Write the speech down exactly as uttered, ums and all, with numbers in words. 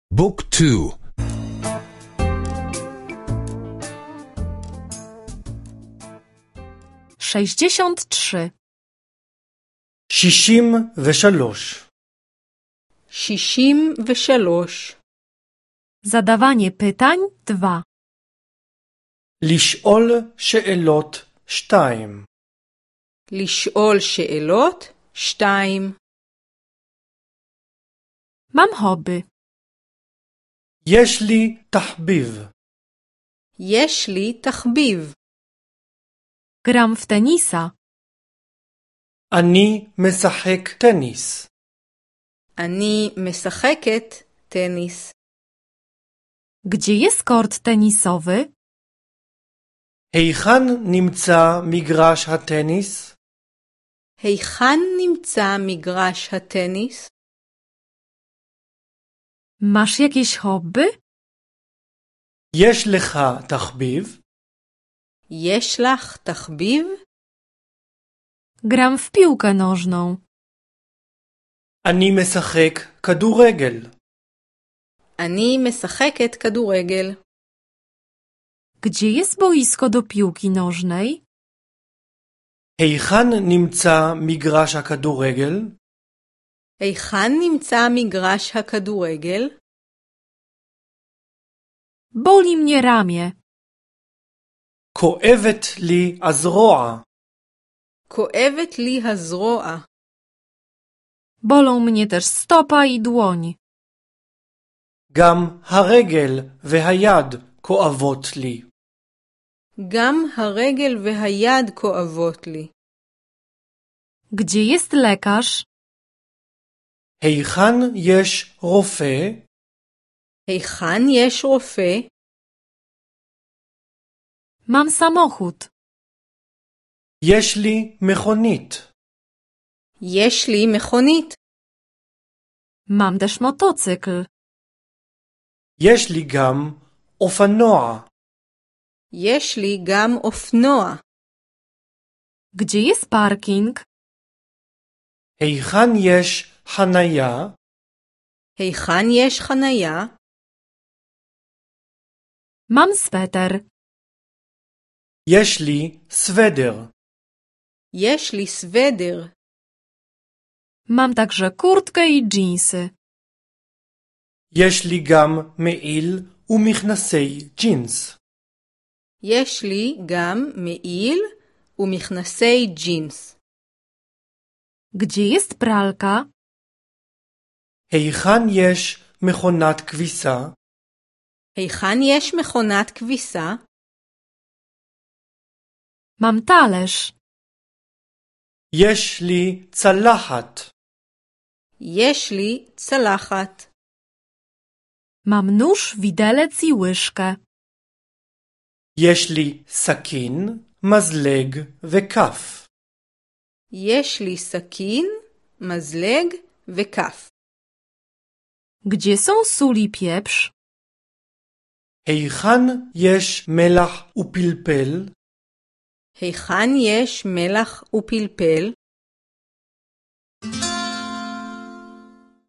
بوك تو. sześćdziesiąt trzy. שישים ושלוש. שישים ושלוש. Zadawanie pytań dwa. לשאול שאלות שתיים. לשאול שאלות שתיים. Mam hobby. יש לי תחביב. יש לי תחביב. Gram w tenisa. אני משחק טניס. אני משחקת טניס. Gdzie jest kort tenisowy? היכן נמצא מגרש הטניס? היכן נמצא מגרש הטניס? Masz jakieś hobby? יש לך תחביב? יש לך תחביב? Gram w piłkę nożną. אני משחק כדורגל. אני משחקת כדורגל. Gdzie jest boisko do piłki nożnej? היכן נמצא מגרש הכדורגל? היכן נמצא מגרש הכדורגל? Boli mnie ramię. כואבת לי הזרוע. כואבת לי הזרוע. Bolą mnie też stopa i dłoń. גם הרגל והיד כואבות לי. גם הרגל והיד כואבות לי. Gdzie jest lekarz? היכן יש רופא? היכן יש רופא? Mam samochód. יש לי מכונית. יש לי מכונית. Mam też motocykl. יש לי גם אופנוע. יש לי גם אופנוע. Gdzie jest parking? היכן יש חניה? היכן יש חניה? Mam sweter. יש לי סוודר. יש לי סוודר. Mam także kurtkę i dżinsy. יש לי גם מעיל ומכנסי ג'ינס. יש לי גם מעיל ומכנסי ג'ינס. Gdzie jest pralka? היכן יש מכונת כביסה? היכן יש מכונת כביסה? Mam talerz. יש לי צלחת. יש לי צלחת. Mam nóż, widelec i łyżkę. יש לי סכין, מזלג וכף. יש לי סכין, מזלג וכף. Gdzie są sól i pieprz? היכן יש מלח ופלפל? היכן יש מלח ופלפל?